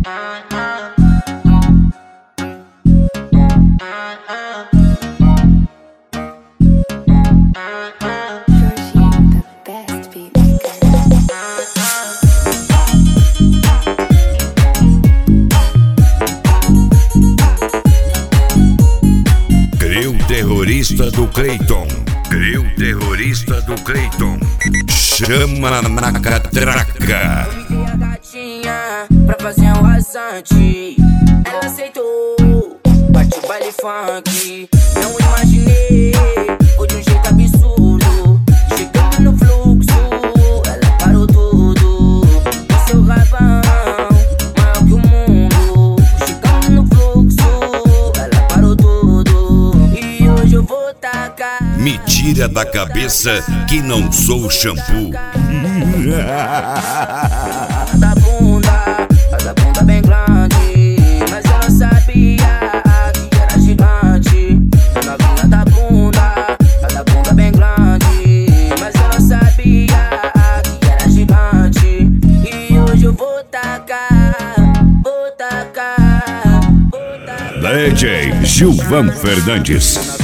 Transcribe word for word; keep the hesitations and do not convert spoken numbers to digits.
Creu terrorista do Cleiton. Creu terrorista do Cleiton. Chama na catraca. Convidei a gatinha pra fazer um rasante. Ela aceitou, bate o baile funk. Não imaginei, foi de um jeito absurdo. Chegando no fluxo, ela parou tudo. O seu rabão, maior que o mundo. Chegando no fluxo, ela parou tudo. E hoje eu vou tacar. Me tira da cabeça que não sou shampoo. Da bunda, a da bunda bem grande, mas eu não sabia que era gigante. Na vinha da bunda, a da bunda bem grande, mas eu não sabia que era gigante. E hoje eu vou tacar, vou tacar, vou tacar. D J Gilvan Fernandes.